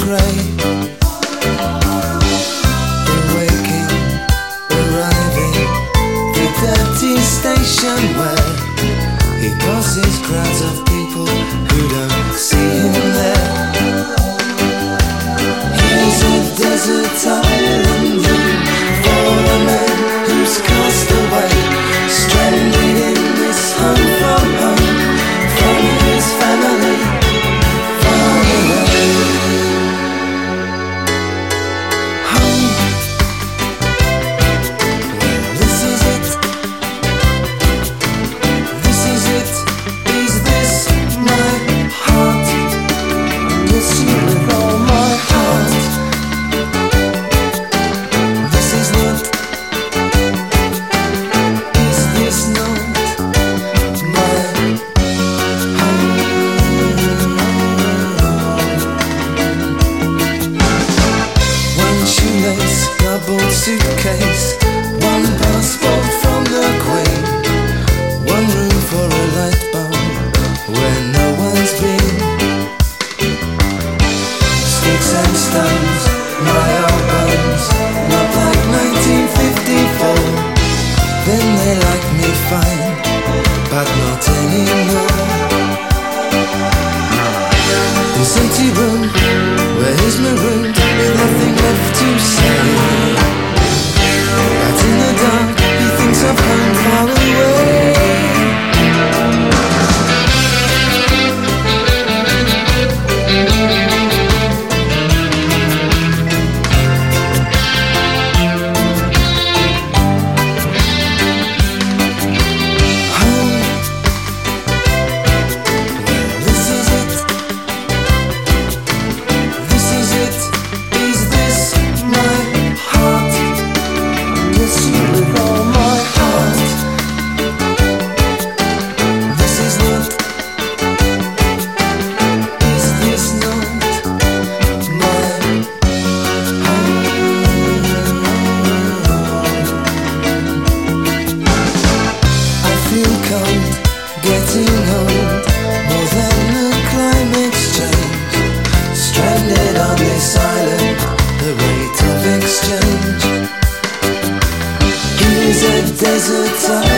grey. We're waking, arriving, the dirty station where he passes crowds of people who don't see him there. He's a desert island room for a man who's cast away, stranded in this home from home, from his family, far away. Home, well, this is it. This is it. Is this my heart? Miss you with all my heart. This is not. Is this not my home? One shoelace, double suitcase, one passport from the Queen, one room for a light bulb where no one's been. Sticks and stones, my albums, not like 1954. Then they like me fine, but not anymore. This empty room, where he's marooned, with nothing left to say. But in the dark, he thinks of home far away. Home, well, this is it. This is it. Is this my heart? Miss you with all my heart. This is not. Is this not my home? I feel cold, getting old, more than the climate's change. Stranded on this island, the rate of exchange. He's a desert